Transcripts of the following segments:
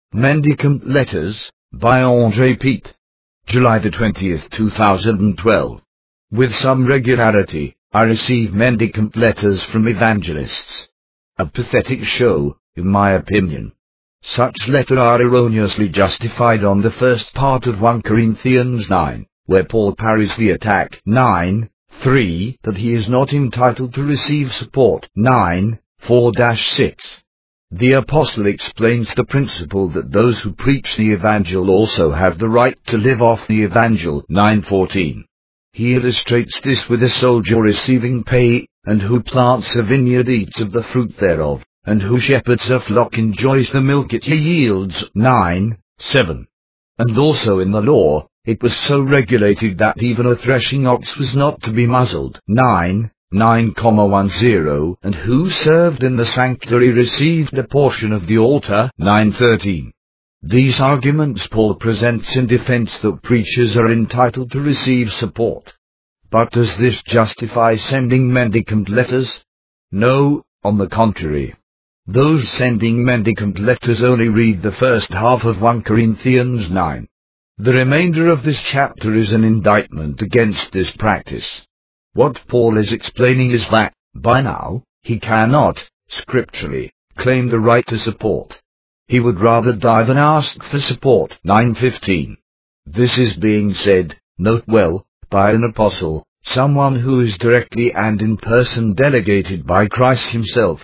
Mendicant Letters, by André Pete. July the 20th, 2012. With some regularity, I receive mendicant letters from evangelists. A pathetic show, in my opinion. Such letters are erroneously justified on the first part of 1 Corinthians 9, where Paul parries the attack 9:3 that he is not entitled to receive support 9:4-6. The apostle explains the principle that those who preach the evangel also have the right to live off the evangel 9:14. He illustrates this with a soldier receiving pay, and who plants a vineyard eats of the fruit thereof, and who shepherds a flock enjoys the milk it yields 9:7. And also in the law, it was so regulated that even a threshing ox was not to be muzzled 9:10, and who served in the sanctuary received a portion of the altar 9:13. These arguments Paul presents in defense that preachers are entitled to receive support. But does this justify sending mendicant letters? No, on the contrary. Those sending mendicant letters only read the first half of 1 Corinthians 9. The remainder of this chapter is an indictment against this practice. What Paul is explaining is that, by now, he cannot, scripturally, claim the right to support. He would rather die than ask for support 9:15. This is being said, note well, by an apostle, someone who is directly and in person delegated by Christ himself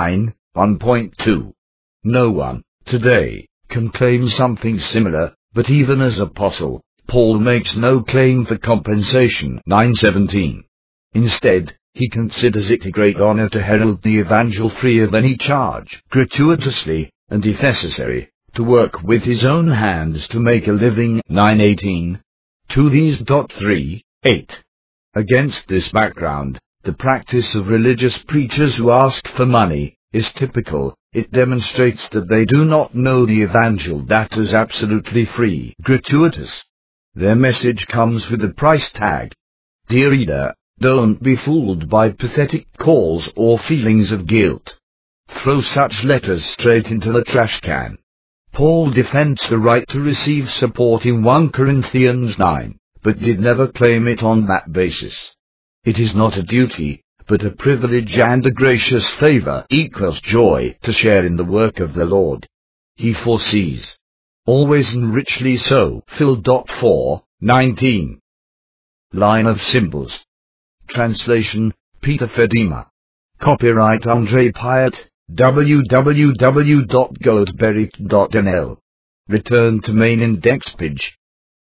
9:1.2. No one, today, can claim something similar, but even as apostle, Paul makes no claim for compensation 9:17. Instead, he considers it a great honor to herald the evangel free of any charge, gratuitously, and if necessary, to work with his own hands to make a living 9:18. To these 3:8. Against this background, the practice of religious preachers who ask for money is typical. It demonstrates that they do not know the evangel that is absolutely free, gratuitous. Their message comes with a price tag. Dear reader, don't be fooled by pathetic calls or feelings of guilt. Throw such letters straight into the trash can. Paul defends the right to receive support in 1 Corinthians 9, but did never claim it on that basis. It is not a duty, but a privilege, and a gracious favor equals joy to share in the work of the Lord. He foresees, always and richly so. Phil. 4:19. Line of symbols. Translation, Peter Fedima. Copyright André Pyatt, www.goldberry.nl. Return to main index page.